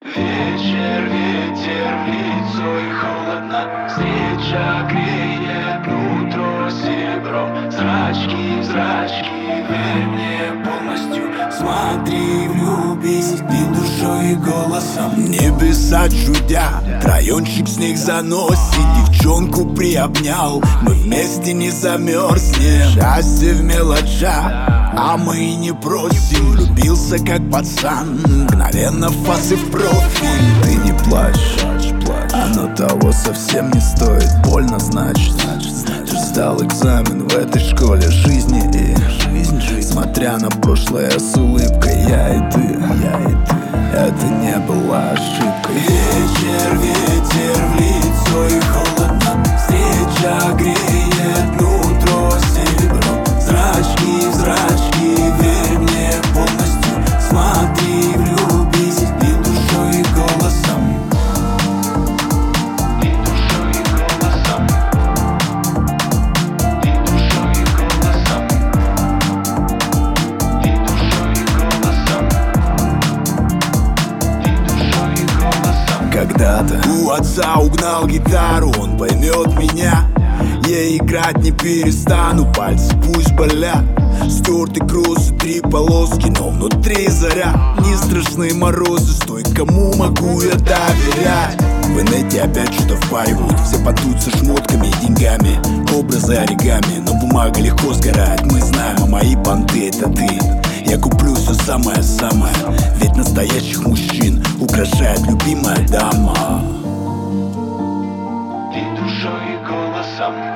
Вечер, ветер в лицо и холодно. Встреча греет нутро серебром. Зрачки, зрачки, верь мне полностью. Смотри, влюбись и душой, и голосом. Небеса чудят, райончик снег заносит. Девчонку приобнял, мы вместе не замерзнем. Счастье в мелочах, а мы и не просим. Влюбился как пацан, мгновенно фас и в профиль. Ты не плачь, оно того совсем не стоит. Больно значит, ты сдал экзамен в этой школе жизни. И смотря на прошлое с улыбкой, я и ты, это не была ошибкой. Вечер, ветер в лицо и холодно. Встреча греет нутро серебром. Зрачки, зрачки, верь мне полностью. Смотри, влюбись и душой, и голосом. И душой, и голосом. И душой, и голосом. И душой, и голосом. И душой, и голосом. Когда-то у отца угнал гитару, он поймет меня. Я играть не перестану, пальцы пусть болят. Стертый кросс и 3 полоски, но внутри заря. Не страшны морозы, стой, кому могу я доверять. В инете опять что-то впаривают, все потутся шмотками и деньгами. Образы оригами, но бумага легко сгорает. Мы знаем, а мои понты это ты. Я куплю все самое-самое, ведь настоящих мужчин украшает любимая дама. И душой, и голосом.